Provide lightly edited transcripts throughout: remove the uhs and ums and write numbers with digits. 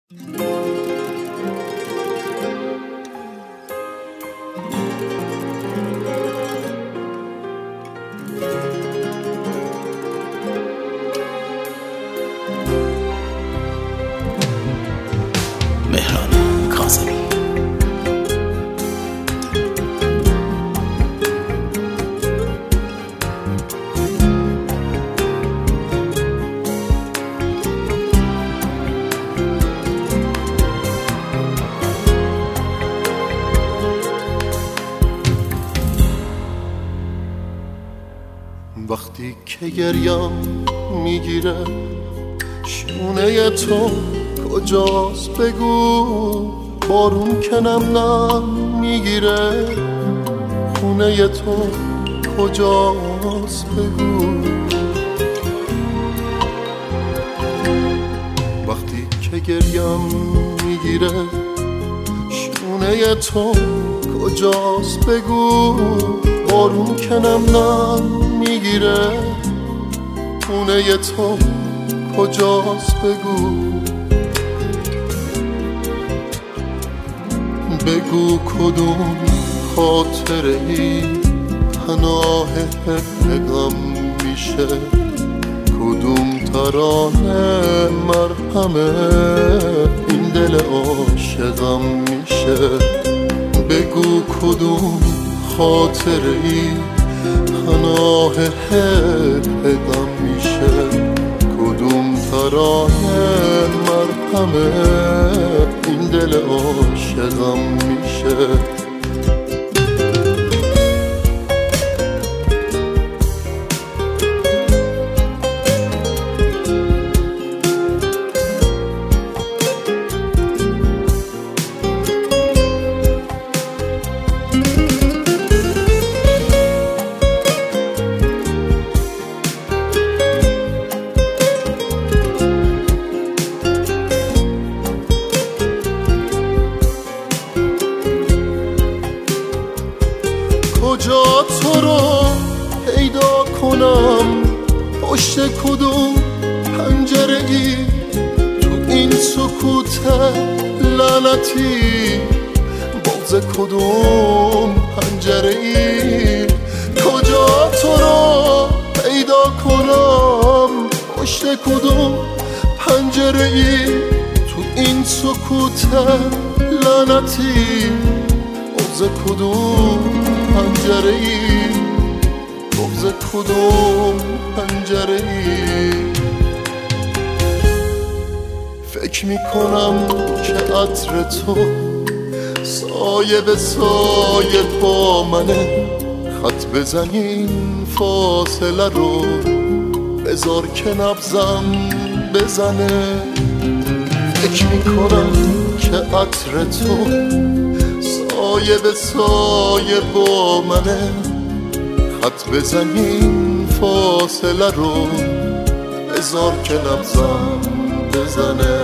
مهران کاظمی. وقتی که گریم میگیره شونه تو کجاست بگو، بارون که نم میگیره خونه تو کجاست بگو. وقتی که گریم میگیره شونه تو کجاست بگو، بارون که نم میگیره خونه تو کجاست بگو. بگو کدوم خاطره ای پناه غم میشه، کدوم ترانه مرهمه این دل عاشقم میشه. بگو کدوم خاطره ای پناه غم میشه، کدوم ترانه مرهمه این دل عاشقم میشه. کجا تو رو پیدا کنم، پشت کدوم پنجره ای تو این سکوت لعنتی، باز کدوم پنجره ای. کجا تو رو پیدا کنم، پشت کدوم پنجره ای تو این سکوت لعنتی، باز کدوم پنجره ای، بغض کدوم پنجره ای. فکر میکنم که عطر تو سایه به سایه با منه، خط بزنین فاصله رو بذار که نبضم بزنه. فکر میکنم که عطر تو سایه به سایه با منه، خط بزنین فاصله رو بذار که نبضم بزنه.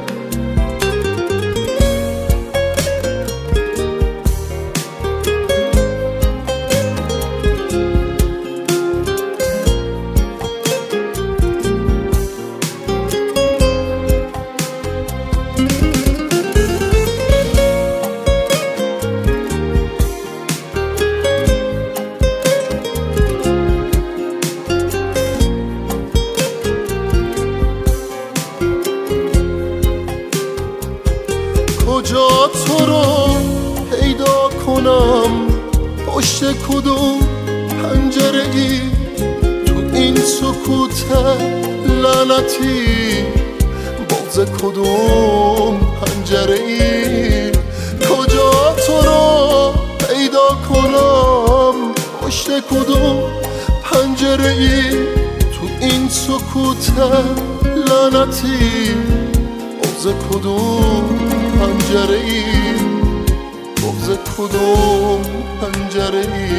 کجا تو رو پیدا کنم، پشت کدوم پنجره ای تو این سکوت لعنتی، باز کدوم پنجره ای. کجا تو رو پیدا کنم، پشت کدوم پنجره ای تو این سکوت لعنتی، باز کدوم پنجره ای، بغض کدوم پنجره ای.